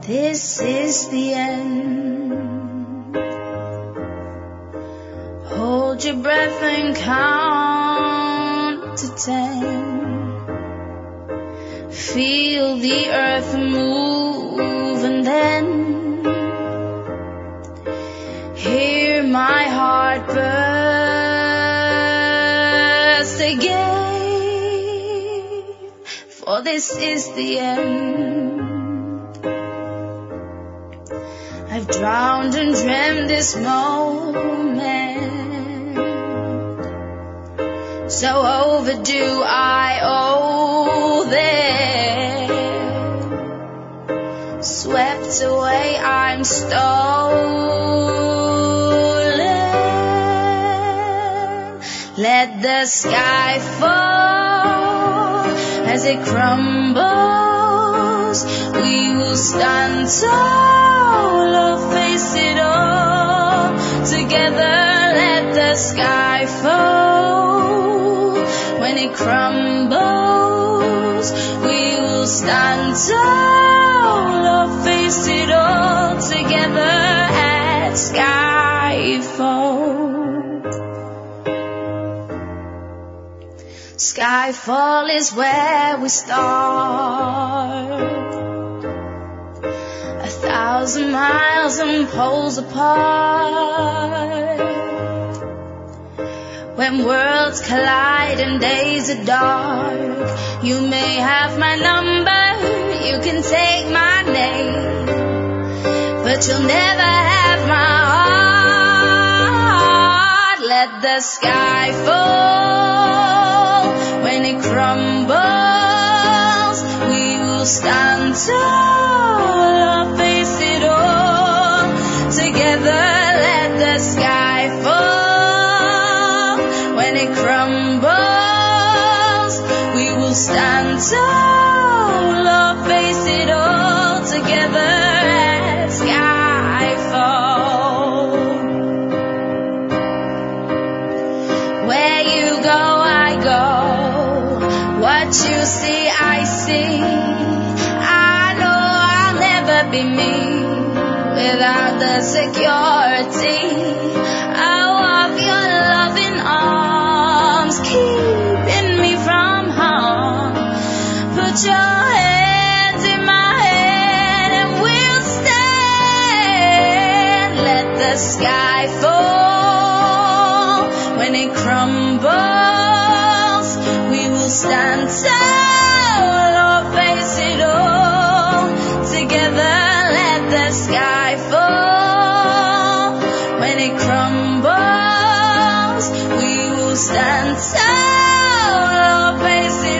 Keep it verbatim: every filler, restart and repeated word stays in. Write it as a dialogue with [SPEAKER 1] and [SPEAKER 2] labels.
[SPEAKER 1] this is the end. Hold your breath and count to ten. Feel the earth move and then hear my heart burst again. For this is the end. I've drowned and dreamt this moment, so overdue I owe them. Swept away, I'm stolen. Let the sky fall as it crumbles. We will stand tall or face it all together. Let the sky fall when it crumbles. We will stand tall or face it all together at skyfall. Skyfall is where we start. A thousand miles and poles apart. When worlds collide and days are dark, you may have my number, you can take my name, but you'll never have my heart. Let the sky fall when it crumbles. We will stand tall or face it all together. Let the sky fall when it crumbles. We will stand tall or face it all together at skyfall. Where you go, I go. What you see, I see. I know I'll never be me without the security of your loving arms, keeping me from harm. Put your hands in my hand and we'll stand. Let the sky fall when it crumbles. We will stand tall or face it all together. Let the sky fall when it crumbles. We will stand tall or face it